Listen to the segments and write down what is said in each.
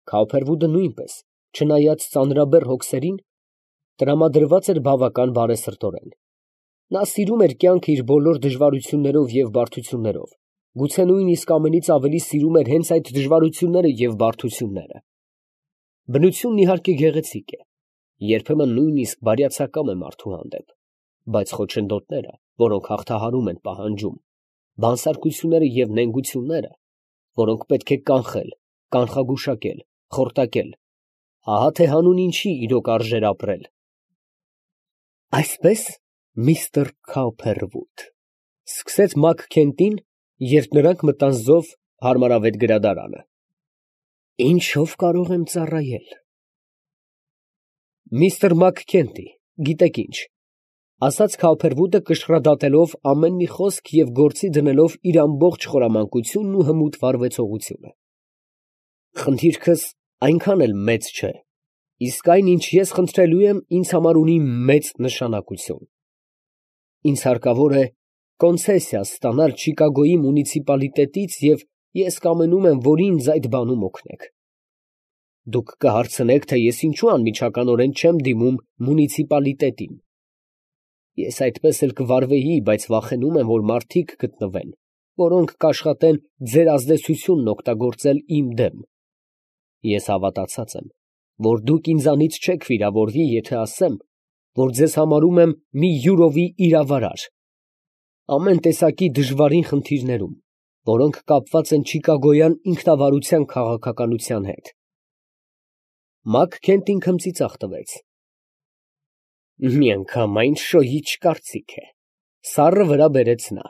Քաուփերվուդը նույնպես, չնայած ծանրաբեռ հոգսերին, տրամադրված էր բավական բարեսրտորեն։ Նա սիրում էր կյանքը իր բոլոր դժվարություններով և բարդություններով, գուցե նույնիսկ ամենից ավելի սիրում էր հենց այդ դժվարությունները և բարդությունները։ Բնությունն իհարկե գեղեցիկ է, երբեմն նույնիսկ բարյացակամ է մարդու հանդեպ, բայց խոչընդոտները, որոնք հաղթահարում են պահանջում, բանսարկությունները և նենգությունները, որոնք պետք է կանխել, կանխագուշակել, խորտակել, ահա թե հանուն ինչի իրոք արժեր ապրել։ Այսպես, միստր Քաուփերվուդ, սկսեց Մաքքենտին, երբ նրանք մտան զով հարմարավետ գրադարանը, ինչով կարող եմ ծառայել։ Միստր Մաքքենտի, գիտեք ինչ, ասաց Քաուփերվուդը կշռադատելով ամեն մի խոսք և գործի դնելով իր ամբողջ խորամանկությունն ու հմուտ վարվեցողությունը։ Խնդիրքս այնքան էլ մեծ չէ, իսկ այն, ինչ ես խնդրելու եմ, ինձ համար ունի մեծ նշանակություն։ Ինձ հարկավոր է կոնցեսիա ստանալ Չիկագոյի մունիցիպալիտետից և ես կամենում եմ, որ ինձ այդ բանում օգնեք։ Դուք կհարցնեք, թե ես ինչու անմիջականորեն չեմ դիմում մունիցիպալիտետին։ Ես այդպես էլ կվարվեի, բայց վախենում եմ, որ մարդիկ գտնվեն, որոնք կաշխատեն ձեր ազդեցությունն օգտագործել իմ դեմ։ Ես հավատացած եմ, որ դուք ինձանից չեք վիրավորվի, եթե ասեմ, որ ձեզ համարում եմ մի յուրովի իրավարար ամեն տեսակի դժվարին խնդիրներում, որոնք կապված են չիկագոյան ինքնավարության քաղաքականության հետ։ Մաքքենտին քմծիծաղ տվեց։ Միանգամայն շոյիչ կարծիք է, սառը վրա բերեց նա։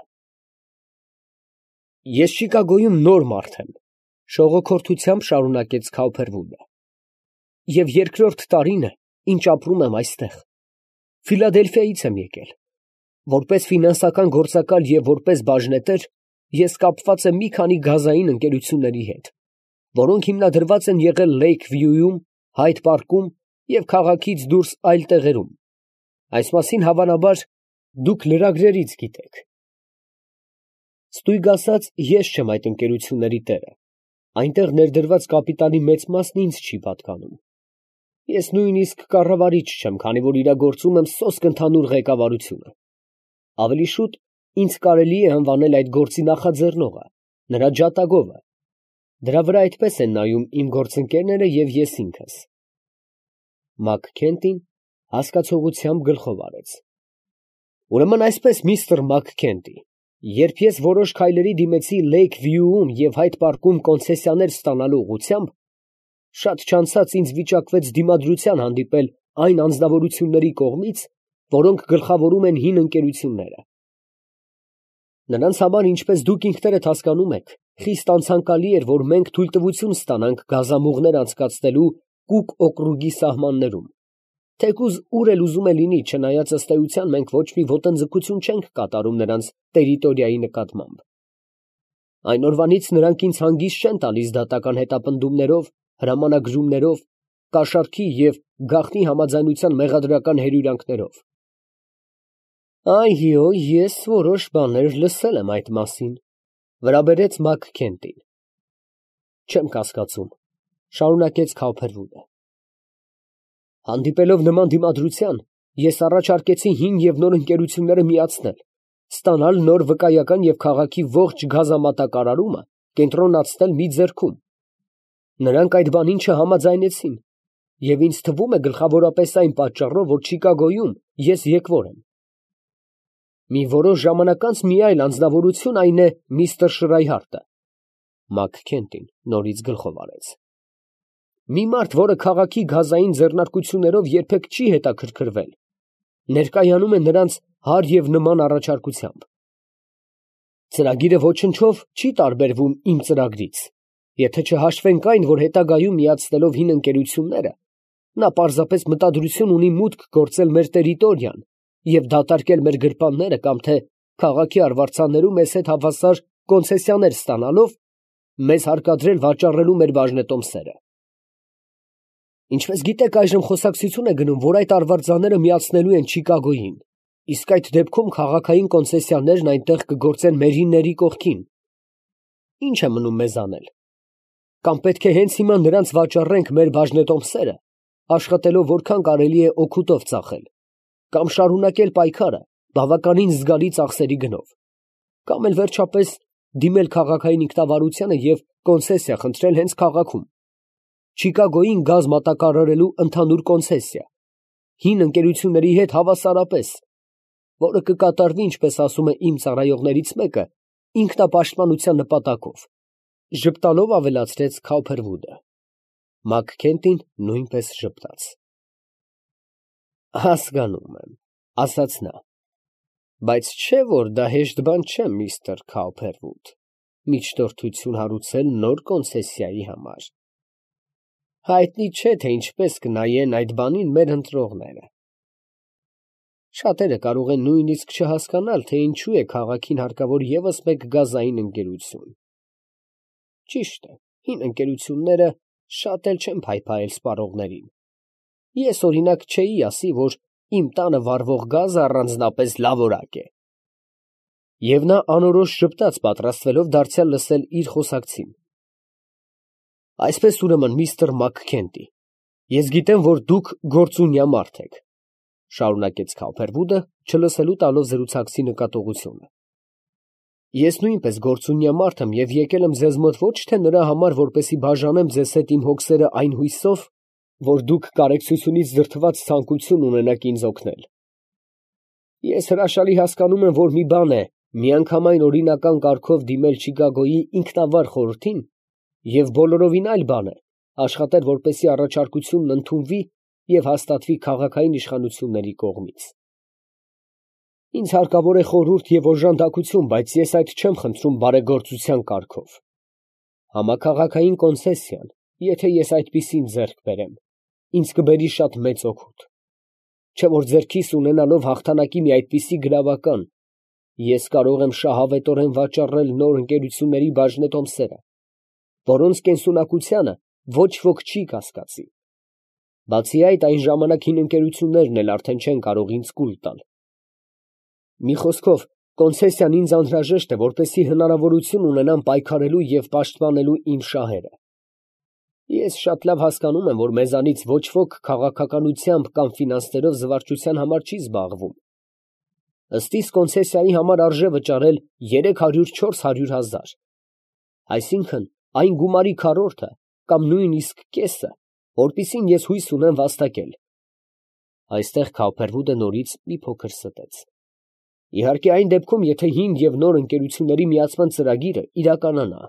Ես Չիկագոյում նոր մարդ եմ, շողոքորթությամբ շարունակեց Քաուփերվուդը, և երկրորդ տարին է, ինչ ապրում եմ այստեղ։ Ֆիլադելֆիայից եմ եկել։ Որպես ֆինանսական գործակալ և որպես բաժնետեր ես կապված եմ մի քանի գազային ընկերությունների հետ, որոնք հիմնադրված են եղել Լեյք Վյուում, Հայդ պարկում և քաղաքից դուրս այլ տեղերում։ Այս մասին, հավանաբար, դուք լրագրերից գիտեք։ Ստույգ ասած, ես չեմ այդ ընկերությունների տերը։ Այնտեղ ներդրված կապիտալի մեծ մասն ինձ չի պատկանում։ Ես նույնիսկ կառավարիչ չեմ, քանի որ իրագործում եմ սոսկ ընդհանուր ղեկավարությունը։ Ավելի շուտ ինձ կարելի է անվանել այդ գործի նախաձեռնողը, նրա ջատագովը։ Դրա վրա այդպես են նայում իմ գործընկերները և ես ինքս։ Մաքքենտին հասկացողությամբ գլխով արեց։ Ուրեմն այսպես, միստր Մաքքենտի, երբ ես որոշ քայլերի դիմեցի Լեյք Վյուում և Հայդ պարկում կոնցեսիաներ ստանալու ուղղությամբ, շատ չանցած ինձ վիճակվեց դիմադրության հանդիպել այն անձնավորությունների կողմից, որոնք գլխավորում են հին ընկերությունները։ Նրանց համար, ինչպես դուք ինքներդ հասկանում եք, խիստ անցանկալի էր, որ մենք թույլտվություն ստանանք գազամուղներ անցկացնելու Կուկ օկրուգի սահմաններում, թեկուզ ուր էլ ուզում է լինի, չնայած ըստ էության մենք ոչ մի ոտնձգություն չենք կատարում նրանց տերիտորիայի նկատմամբ։ Այն օրվանից նրանք ինձ հանգիստ չեն տալիս դատական հետապնդումներով, հրամանագրումներով, կաշառքի և գաղտնի համաձայնության մեղադրական հրյուրանքներով։ Այո, ես որոշ բաներ լսել եմ այդ մասին, վրա բերեց Մաքքենտին։ Չեմ կասկածում, շարունակեց Քաուփերվուդը։ Հանդիպելով նման դիմադրության, ես առաջարկեցի հին և նոր ընկերությունները միացնել, ստանալ նոր վկայական և քաղաքի ողջ գազամատակարարումը կենտրոնացնել մի ձեռքում։ Նրանք այդ բանին չհամաձայնեցին, և ինձ թվում է գլխավորապես այն պատճառով, որ Չիկագոյում ես եկվոր եմ։ Մի որոշ ժամանակ անց մի այլ անձնավորություն, այն է միստր Շրայհարտը։ Մաքքենտին նորից գլխով արեց։ Մի մարդ, որը քաղաքի գազային ձեռնարկություններով երբեք չի հետաքրքրվել, ներկայանում է նրանց հարկ և նման առաջարկությամբ։ Ծրագիրը ոչնչով չի տարբերվում իմ ծրագրից, եթե չհաշվենք այն, որ հետագայում միացնելով հին ընկերությունները, նա պարզապես մտադրություն ունի մուտք գործել մեր տերիտորիան և դատարկել մեր գրպանները կամ թե քաղաքի արվարձաններում մեզ հետ հավասար կոնցեսիաներ ստանալով, մեզ հարկադրել վաճառելու մեր բաժնետոմսերը։ Ինչպես գիտեք, այժմ խոսակցություն է գնում, որ այդ արվարձանները միացնելու են Չիկագոյին, իսկ այդ դեպքում քաղաքային կոնցեսիաներն այնտեղ կգործեն մերինների կողքին։ Ինչ է մնում մեզ անել։ Կամ պետք է հենց հիմա նրանց վաճառենք մեր բաժնետոմսերը, աշխատելով որքան կարելի է օգուտով ծախել, կամ շարունակել պայքարը բավականին զգալի ծախսերի գնով, կամ էլ վերջապես դիմել քաղաքային ինքնավարությանը և կոնցեսիա խնդրել հենց քաղաքում, Չիկագոյին գազ մատակարարելու ընդհանուր կոնցեսիա, հին ընկերությունների հետ հավասարապես, որը կկատարվի, ինչպես ասում է իմ ծառայողներից մեկը, ինքնապաշտպանության նպատակով, ժպտալով ավելացրեց Քաուփերվուդը։ Մաքքենթին նույնպես ժպտաց։ Հասկանում եմ, ասաց նա, բայց չէ որ դա հեշտ բան չէ, միստր Քաուփերվուդ, միջնորդություն հարուցել նոր կոնցեսիայի համար։ Հայտնի չէ, թե ինչպես կնայեն այդ բանին մեր ընտրողները։ Շատերը կարող են նույնիսկ չհասկանալ, թե ինչու է քաղաքին հարկավոր ևս մեկ գազային ընկերություն։ Ճիշտ է, հին ընկերությունները շատ էլ չեն փայփայել սպառողներին։ Ես օրինակ չէի ասի, որ իմ տանը վառվող գազը առանձնապես լավորակ է։ Եվ նա անորոշ ժպտաց, պատրաստվելով դարձյալ լսել իր խոսակցին։ Այսպես ուրեմն, միստր Մաքքենթի, ես գիտեմ, որ դուք գործունյա մարդ եք, շարունակեց Քաուփերվուդը, չլսելու տալով զրուցակցի նկատողությունը։ Ես նույնպես գործունյա մարդ եմ և եկել եմ ձեզ մոտ ոչ թե նրա համար, որպեսզի բաժանեմ ձեզ հետ իմ հոգսերը այն հույսով, որ դուք կարեկցությունից դրդված ցանկություն ունենաք ինձ օգնել։ Ես հրաշալի հասկանում եմ, որ մի բան է միանգամայն օրինական կարգով դիմել Չիկագոյի ինքնավար խորհրդին և բոլորովին այլ բան է աշխատել, որպեսզի առաջարկությունն ընդունվի և հաստատվի քաղաքային իշխանությունների կողմից։ Ինձ հարկավոր է խորհուրդ և օժանդակություն, բայց ես այդ չեմ խնդրում բարեգործության կարգով։ Համաքաղաքային կոնցեսիան, եթե ես այդպիսին ձեռք բերեմ, ինձ կբերի շատ մեծ օգուտ։ Չէ որ ձեռքիս ունենալով հաղթանակի մի այդպիսի գրավական, ես կարող եմ շահավետորեն վաճառել նոր ընկերությունների բաժնետոմսերը, որոնց կենսունակությանը ոչ ոք չի կասկածի։ Բացի այդ, այն ժամանակ հին ընկերություններն էլ արդեն չեն կարող ինձ կուլ տալ։ Մի խոսքով, կոնցեսիան ինձ անհրաժեշտ է, որպեսզի հնարավորություն ունենամ պայքարելու և պաշտպանելու իմ շահերը։ Ես շատ լավ հասկանում եմ, որ մեզանից ոչ ոք քաղաքականությամբ կամ ֆինանսներով զվարճության համար չի զբաղվում։ Ըստ իս կոնցեսիայի համար արժե վճարել 300-400 հազար, այսինքն այն գումարի քառորդը կամ նույնիսկ կեսը, որպիսին ես հույս ունեմ վաստակել։ Այստեղ Քաուփերվուդը նորից մի փոքր ստեց։ Իհարկե այն դեպքում, եթե հին և նոր ընկերությունների միացման ծրագիրը իրականանա։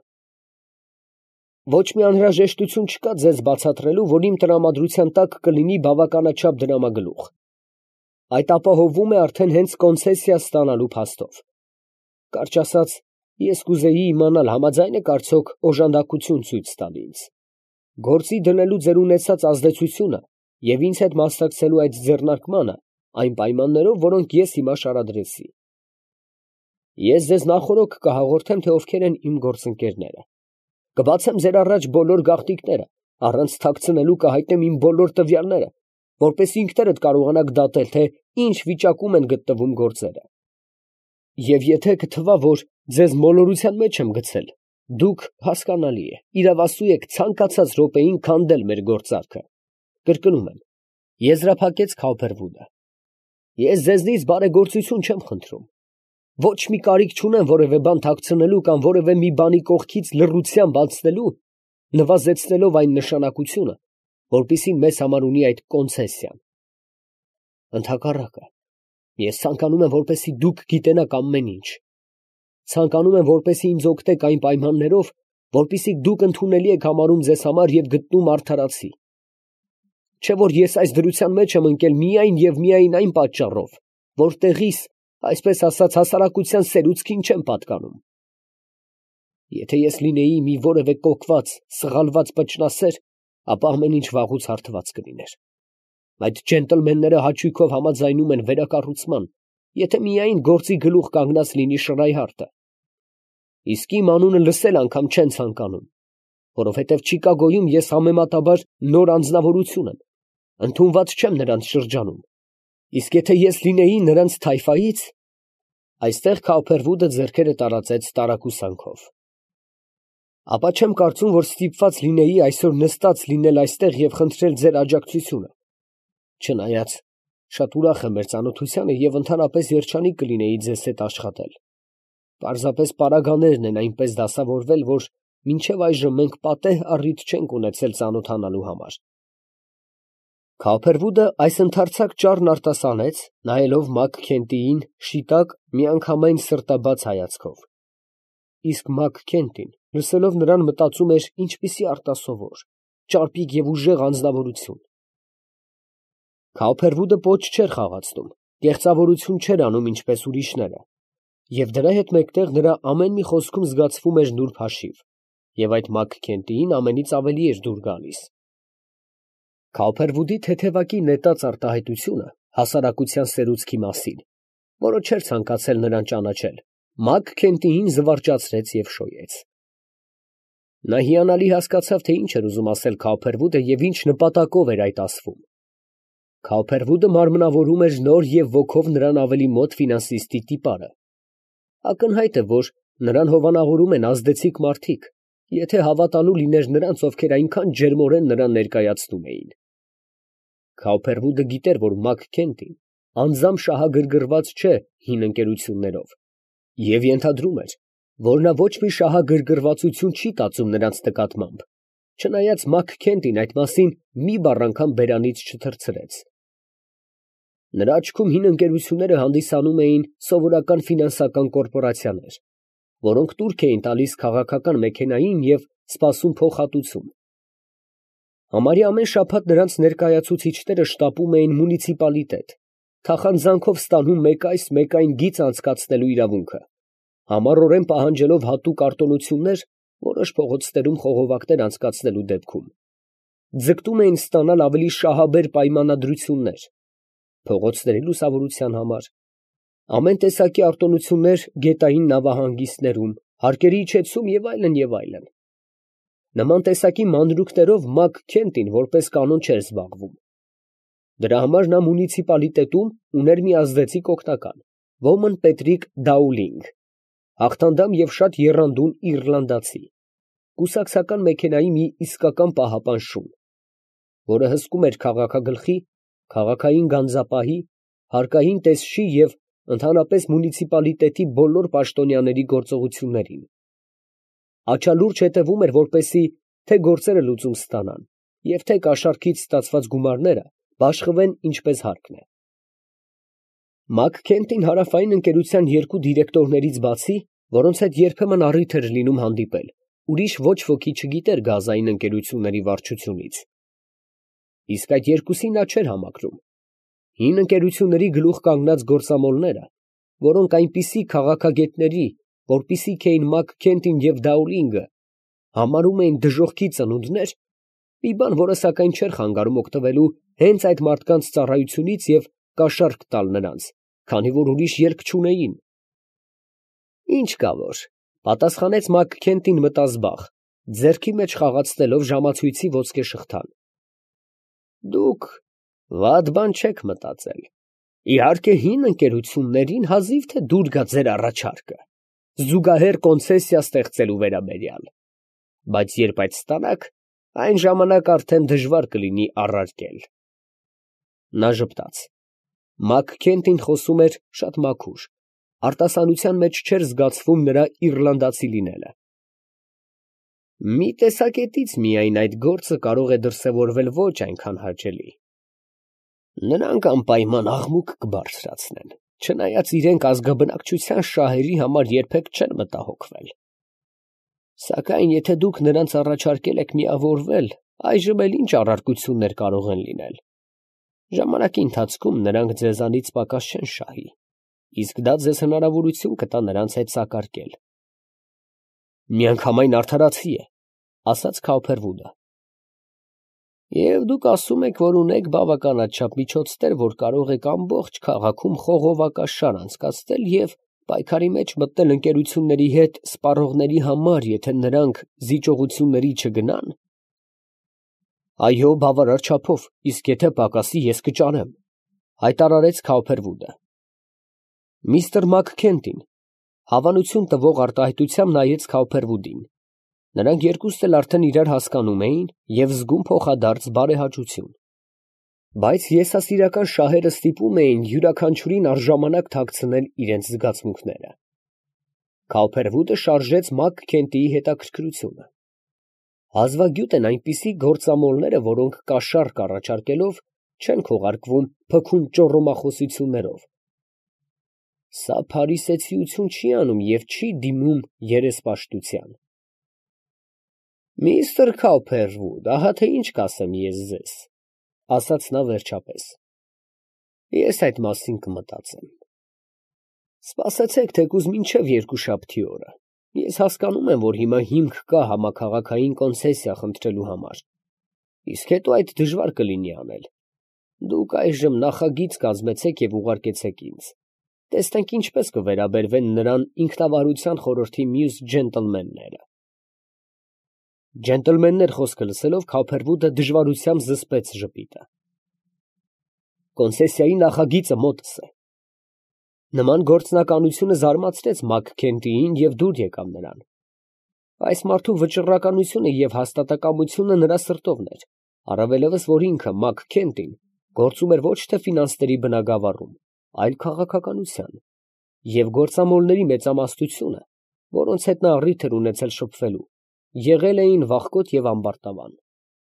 Ոչ մի անհրաժեշտություն չկա ձեզ բացատրելու, որ իմ տրամադրության տակ կլինի բավականաչափ դրամագլուխ։ Այդ ապահովվում է արդեն հենց կոնցեսիա ստանալու փաստով։ Կարճ ասած, ես կուզեի իմանալ, համաձայն եք արդյոք օժանդակություն ցույց տալ ինձ, գործի դնելու ձեր ունեցած ազդեցությունը և ինձ հետ մասնակցելու այդ ձեռնարկմանը, այն պայմաններով, որոնք ես հիմա շարադրեցի։ Ես ձեզ նախօրոք կհաղորդեմ, թե ովքեր են իմ գործընկերները։ Կբացեմ ձեր առաջ բոլոր գաղտնիքները, առանց թաքցնելու կհայտնեմ իմ բոլոր տվյալները, որպես ինքներդ կարողանաք դատել, թե ինչ վիճակում են գտնվում գործերը։ Եվ եթե կթվա, որ ձեզ մոլորության մեջ եմ գցել, դուք, հասկանալի է, իրավասու եք ցանկացած րոպեին քանդել մեր գործարքը։ Կրկնում եմ, եզրափակեց Քաուփերվուդը, ես ձեզնից բարեգործություն չեմ խնդրում։ Ոչ մի կարիք չունեմ որևէ բան թաքցնելու կամ որևէ մի բանի կողքից լռությամբ անցնելու, նվազեցնելով այն նշանակությունը, որպիսին մեզ համար ունի այդ կոնցեսիան։ Ընդհակառակը, ես ցանկանում եմ, որպեսզի դուք գիտենաք ամեն ինչ։ Ցանկանում եմ, որպեսզի ինձ օգնեք այն պայմաններով, որպեսզի դուք ընդունելի եք համարում ձեզ համար և գտնում արդարացի։ Չէ որ ես այս դրության մեջ եմ ընկել միայն և միայն այն պատճառով, որ տեղիս, այսպես ասած, հասարակության սերուցքին չեմ պատկանում։ Եթե ես լինեի մի որևէ կոկված, սղալված պճնասեր, ապա ամեն ինչ վաղուց հարթված կլիներ։ Այդ ջենտլմենները հաճույքով համաձայնում են վերակառուցման, եթե միայն գործի գլուխ կանգնած լինի Շրայհարտը։ Իսկ իմ անունը լսել անգամ չեն ցանկանում, որովհետև Չիկագոյում ես համեմատաբար նոր անձնավորություն եմ, ընդունված չեմ նրանց շրջանում։ Իսկ եթե ես լինեի նրանց թայֆայից… Այստեղ Քաուփերվուդը ձեռքերը տարածեց տարակուսանքով։ ապա չեմ կարծում, որ ստիպված լինեի այսօր նստած լինել այստեղ և խնդրել ձեր աջակցությունը։ Չնայած շատ ուրախ եմ մեր ծանոթությանը և ընդհանրապես երջանիկ կլինեի ձեզ հետ աշխատել։ Պարզապես պարագաներն են այնպես դասավորվել, որ մինչև այժմ մենք պատեհ առիթ չենք ունեցել ծանոթանալու համար։ Քոփերվուդը այս ընդարձակ ճառն արտասանեց, նայելով Մաքքենթիին շիտակ, միանգամայն սրտաբաց հայացքով։ Իսկ Մաքքենթին, լսելով նրան, մտածում էր, ինչպիսի արտասովոր, ճարպիկ և ուժեղ անձնավորություն։ Քոփերվուդը պոչ չէր խաղացնում, կեղծավորություն չէր անում ինչպես ուրիշները, և դրա հետ մեկտեղ նրա ամեն մի խոսքում զգացվում էր նուրբ հաշիվ, և այդ Մաքքենթիին ամենից ավելի էր դուր գալիս։ Քոփերվուդի թեթևակի նետած արտահայտությունը հասարակության սերուցքի մասին, որը չէր ցանկացել նրան ճանաչել, Մաքքենթիին զվարճացրեց և շոյեց։ Նա հիանալի հասկացավ, թե ինչ էր ուզում ասել Քոփերվուդը և ինչ նպատակով էր այդ ասվում։ Քոփերվուդը մարմնավորում էր նոր և ոգով նրան ավելի մոտ ֆինանսիստի տիպարը։ Ակնհայտ է, որ նրան հովանավորում են ազդեցիկ մարդիկ, եթե հավատալու լիներ նրանց, ովքեր այնքան ջերմորեն նրան ներկայացնում էին։ Քոփերվուդը գիտեր, որ Մաքքենթին անձամբ շահագրգռված չէ հին ընկերություններով, և ենթադրում էր, որ նա ոչ մի շահագրգռվածություն չի տածում նրանց նկատմամբ, չնայած Մաքքենթին այդ մասին մի բառ անգամ բերանից չթռցրեց։ Նրա աչքում հին ընկերությունները հանդիսանում էին սովորական ֆինանսական կորպորացիաներ, որոնք տուրք էին տալիս քաղաքական մեքենային և սպասում փոխհատուցում։ Համարյա ամեն շաբաթ նրանց ներկայացուցիչները շտապում էին մունիցիպալիտետ, թախանձանքով ստանում մեկ այս, մեկ այն գիծ անցկացնելու իրավունքը, համառորեն պահանջելով հատուկ արտոնություններ որոշ փողոցներում խողովակներ անցկացնելու դեպքում։ Ձգտում էին ստանալ ավելի շահաբեր պայմանագրություններ փողոցների լուսավորության համար, ամեն տեսակի արտոնություններ գետային նավահանգիստներում, հարկերի իջեցում և այլն և այլն։ Նման տեսակի մանրուքներով Մաքքենթին որպես կանոն չէր զբաղվում։ Դրա համար նա մունիցիպալիտետում ուներ մի ազդեցիկ օգնական, ոմն Պետրիկ Դաուլինգ, հաղթանդամ և շատ եռանդուն իռլանդացի, կուսակցական մեքենայի մի իսկական պահապան շուն, որը հսկում էր քաղաքագլխի, քաղաքային գանձապահի, հարկային տեսչի և ընդհանրապես մունիցիպալիտետի բոլոր պաշտոնյաների գործողություններին։ Աչալուրջ հետևում էր, որպեսզի թե գործերը լուծում ստանան, և թե կաշառքից ստացված գումարները բաշխվեն ինչպես հարկն է։ Մաքքենթին հարավային ընկերության երկու դիրեկտորներից բացի, որոնց հետ երբեմն առիթ էր լինում հանդիպել, ուրիշ ոչ ոքի չգիտեր գազային ընկերությունների վարչությունից։ Իսկ այդ երկուսին նա չէր համակրում։ Հին ընկերությունների գլուխ կանգնած գործամոլները, որոնք այնպիսի քաղաքագետների, որպիսիք էին Մաքքենթին և Դաուլինգը, համարում էին դժոխքի ծնունդներ, մի բան, որը սակայն չէր խանգարում օգտվելու հենց այդ մարդկանց ծառայությունից և կաշառք տալ նրանց, քանի որ ուրիշ ելք չունեին։ Ինչ կա որ, պատասխանեց Մաքքենթին մտազբաղ, ձեռքի մեջ խաղացնելով ժամացույցի ոսկե շղթան։ Դուք վատ բան չեք մտածել։ Իհարկե հին ընկերություններին հազիվ թե դուր գա ձեր առաջարկը, զուգահեռ կոնցեսիա ստեղծելու վերաբերյալ, բայց երբ այդ ստանաք, այն ժամանակ արդեն դժվար կլինի առարկել։ Նա ժպտաց։ Մաքքենթին խոսում էր շատ մաքուր, արտասանության մեջ չէր զգացվում նրա իռլանդացի լինելը։ Մի տեսակետից միայն այդ գործը կարող է դրսևորվել ոչ այնքան հաճելի։ Նրանք անպայման աղմուկ կբարձրացնեն, չնայած իրենք ազգաբնակչության շահերի համար երբեք չեն մտահոգվել։ Սակայն եթե դուք նրանց առաջարկել եք միավորվել, այժմ էլ ինչ առարկություններ կարող են լինել։ Ժամանակի ընթացքում նրանք ձեզանից պակաս չեն շահի, իսկ դա ձեզ հնարավորություն կտա նրանց հետ սակարկել։ Միանգամայն արդարացի է, ասաց Քոփերվուդը։ Եվ դուք ասում եք, որ ունեք բավականաչափ միջոցներ, որ կարող եք ամբողջ քաղաքում խողովակաշար անցկացնել և պայքարի մեջ մտնել ընկերությունների հետ սպառողների համար, եթե նրանք զիջողությունների չգնան։ Այո, բավարար չափով, իսկ եթե պակասի, ես կճարեմ, հայտարարեց Քոփերվուդը։ Միստր Մաքքենթին հավանություն տվող արտահայտությամբ նայեց Քոփերվուդին։ Նրանք երկուսն էլ արդեն իրար հասկանում էին և զգում փոխադարձ բարեհաճություն։ Բայց եսասիրական շահերը ստիպում էին յուրաքանչյուրին առժամանակ թաքցնել իրենց զգացմունքները։ Քավփերվուտը շարժեց Մակ-Քենթիի հետաքրքրությունը։ Հազվագյուտ են այնպիսի գործամոլները, որոնք կաշառք առաջարկելով չեն քողարկվում փքուն ճոռոմախոսություններով։ Սա փարիսեցիություն չի անում և չի դիմում երեսպաշտության։ Միստր Քավփերվուդ, ահա թե ինչ կասեմ ես ձեզ, ասաց նա վերջապես. ես այդ մասին կմտածեմ։ Սպասեցեք թեկուզ մինչև երկուշաբթի օրը։ Ես հասկանում եմ, որ հիմա հիմք կա համաքաղաքային կոնցեսիա խնդրելու համար, իսկ հետո այդ դժվար կլինի անել։ Դուք այժմ նախագիծ կազմեցեք և ուղարկեցեք ինձ։ Տեսնենք ինչպես կվերաբերվեն նրան ինքնավարության խորհրդի մյուս ջենտլմենները։ Ջենտլմեններ խոսքը լսելով Քավփերվուտը դժվարությամբ զսպեց ժպիտը։ Կոնցեսիայի նախագիծը մոտս է։ Նման գործնականությունը զարմացրեց Մակ-Քենթիին և դուր եկավ նրան։ Այս մարդու վճռականությունը և հաստատակամությունը նրա սրտովն էր, առավելևս, որ ինքը Մակ-Քենթին գործում էր ոչ թե ֆինանսների բնագավառում, այլ քաղաքականության, և գործամոլների մեծամասնությունը, որոնց հետ նա առիթ էր ունեցել շփվելու, եղել էին վախկոտ և ամբարտավան։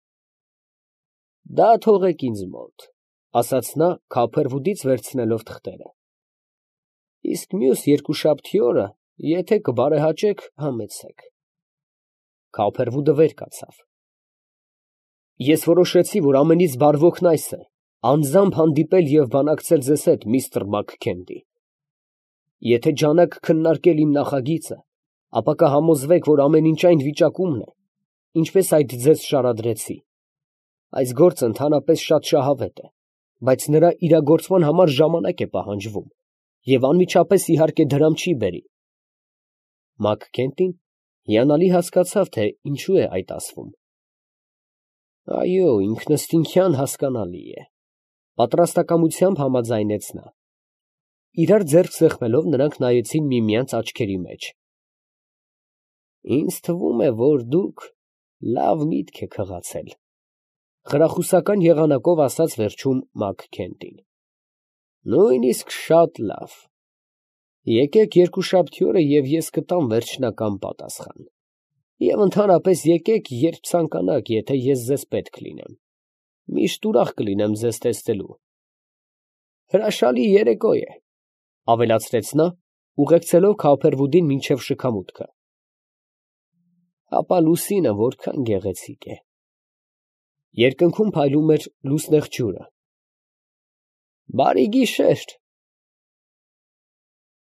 Դա թողեք ինձ մոտ, ասաց նա Քավփերվուդից վերցնելով թղթերը։ Իսկ մյուս երկուշաբթի օրը, եթե կբարեհաճեք, համեցեք։ Քավփերվուդը վեր կացավ։ Ես որոշեցի, որ ամենից բարվոքն այս է, անձամբ հանդիպել և բանակցել ձեզ հետ, միստր Մակ-Քենթի։ Եթե ջանաք քննարկել իմ նախագիծը, ապա կհամոզվեք, որ ամեն ինչ այն վիճակումն է, ինչպես այդ ձեզ շարադրեցի։ Այս գործը ընդհանրապես շատ շահավետ է, բայց նրա իրագործման համար ժամանակ է պահանջվում, և անմիջապես իհարկե դրամ չի բերի։ Մակ-Քենթին հիանալի հասկացավ, թե ինչու է այդ ասվում։ Այո, ինքնըստինքյան հասկանալի է, պատրաստակամությամբ համաձայնեց նա։ Իրար ձեռք սեղմելով նրանք նայեցին միմյանց աչքերի մեջ։ Ինձ թվում է, որ դուք լավ միտք եք հղացել, խրախուսական եղանակով ասաց վերջում Մակ-Քենթին։ Նույնիսկ շատ լավ։ Եկեք երկուշաբթի օրը և ես կտամ վերջնական պատասխան։ Եվ ընդհանրապես եկեք, երբ ցանկանաք, եթե ես ձեզ պետք լինեմ։ Միշտ ուրախ կլինեմ ձեզ տեսնելու։ Հրաշալի երեկո է, ավելացրեց նա, ուղեկցելով Քավփերվուդին մինչև շքամուտքը։ Ապա լուսինը որքան գեղեցիկ է։ Երկնքում փայլում էր լուսնեղ ջուրը։ Բարի գիշեր,